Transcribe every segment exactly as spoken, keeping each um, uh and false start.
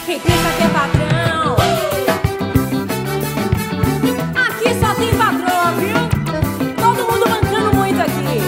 Quem pensa que é patrão, aqui só tem patrão, viu? Todo mundo bancando muito aqui.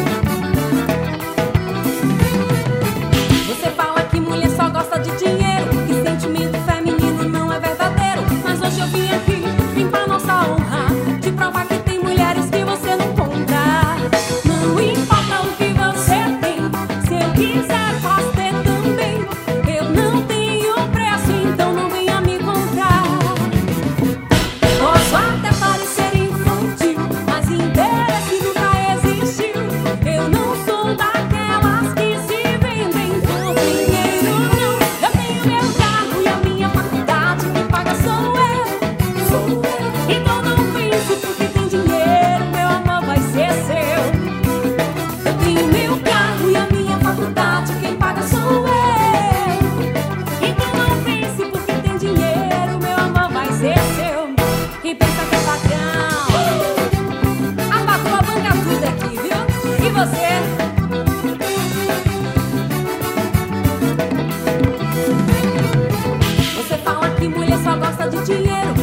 Você fala que mulher só gosta de dinheiro, que sentimento feminino não é verdadeiro. Mas hoje eu vim aqui, vim pra nossa honra, te provar que tem mulheres que você não compra. Não importa o que você tem, se eu quiser posso ter também. Eu não tenho preço, então não venha me comprar. Posso até parecer infantil, mas interesse nunca existiu. Eu não sou daquelas que se vendem por dinheiro, não. Eu tenho meu carro e a minha faculdade, quem paga sou eu, sou eu. Então não pense porque tem dinheiro, meu amor vai ser seu. Eu tenho meu carro e a minha faculdade, quem paga sou eu. Então não pense porque tem dinheiro, meu amor vai ser seu. E pensa que é patrão, a patroa banca tudo aqui, viu? E você? Você fala que mulher só gosta de dinheiro,